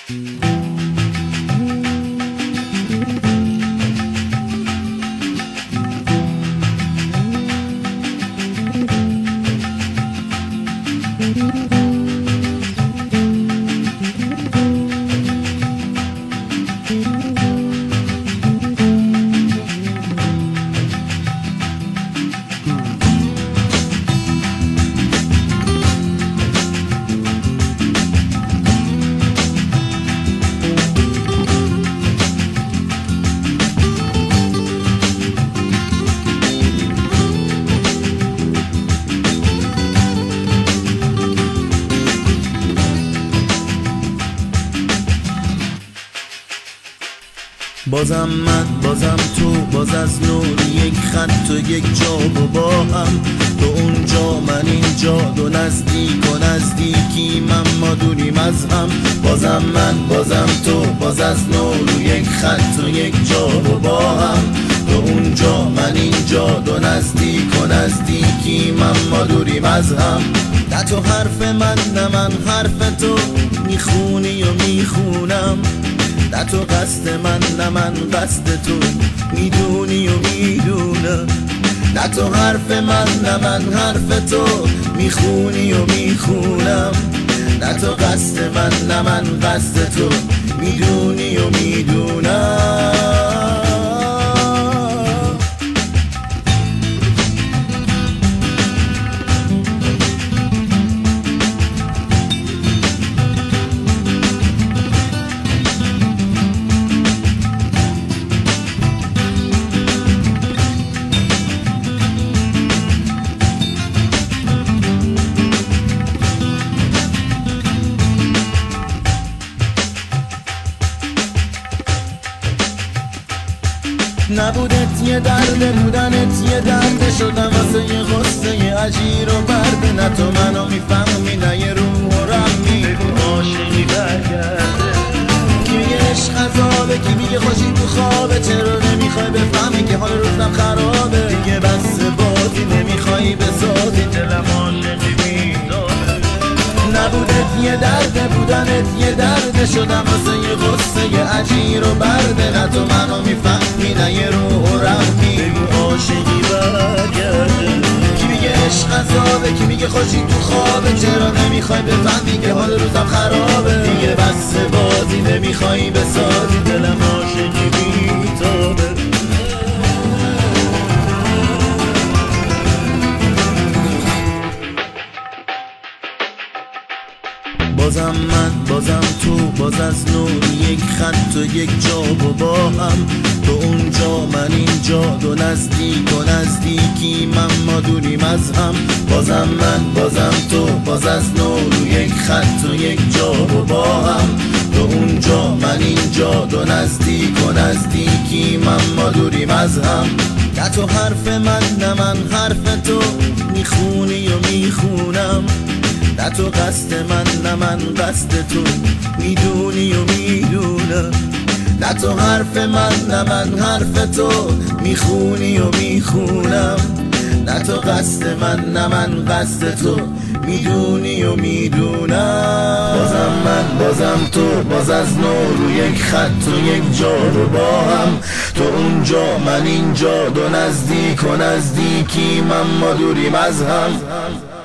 بازم من، بازم تو، باز از نور یک خط و یک جا و با هم، تو اونجا من اینجا، دو نزدیک و نزدیکی من ما دوریم از هم. بازم من، بازم تو، باز از نور یک خط و یک جا و با هم، تو اونجا من اینجا، دو نزدیک و نزدیکی من ما دوریم از هم. نه تو حرف من نه من حرف تو، میخونی و میخونم. نه تو قصد من نه من قصد تو، میدونی و میدونم. نه تو حرف من نه من حرف تو، میخونی و میخونم. نه تو قصد من نه من قصد تو، میدونی و میدونم. نبودت یه درد، بودنت یه درد، شدم واسه یه غصه عجیر و برده. نه تو منو میفهمی نه یه روح و رمی، بگو عاشقی برگرده. کی میگه عشق عذابه، کی میگه خوشی تو خوابه. چرا نمیخوای بفهمی که حال روزم خرابه؟ دیگه بس بازی نمیخوای بسازی، دلم عاشقی میداره. نبودت یه درد، بودنت یه درد، شدم واسه یه غصه عجیر و برده. نه تو منو میفهمی نه یه روح و رحمی، بگو عاشقی برگرده. کی میگه عشق عذابه، کی میگه خوشی تو خوابه. چرا نمیخوای بفهمی که حال روزم خرابه؟ دیگه بس بازی نمیخوای بسازی، دلم عاشقی بیتابه. بازم من، بازم تو، باز از نور یک خط و یک جا و با هم، تو اونجا من اینجا، دو نزدیک و نزدیکی من ما دوریم از هم. بازم من، بازم تو، باز از نور یک خط و یک جا و با هم، تو اونجا من اینجا، دو نزدیک و نزدیکی من ما دوریم از هم. نه تو حرف من نه من حرف تو، میخونی و میخونم. نه تو قصد من نه من قصد تو، میدونی و میدونم. نه تو حرف من نه من حرف تو، میخونی و میخونم. نه تو قصد من نه من قصد تو، میدونی و میدونم. بازم من، بازم تو، باز از نور یک خط و یک جا رو با هم، تو اونجا من اینجا، دو نزدیک و نزدیکی من ما دوریم از هم.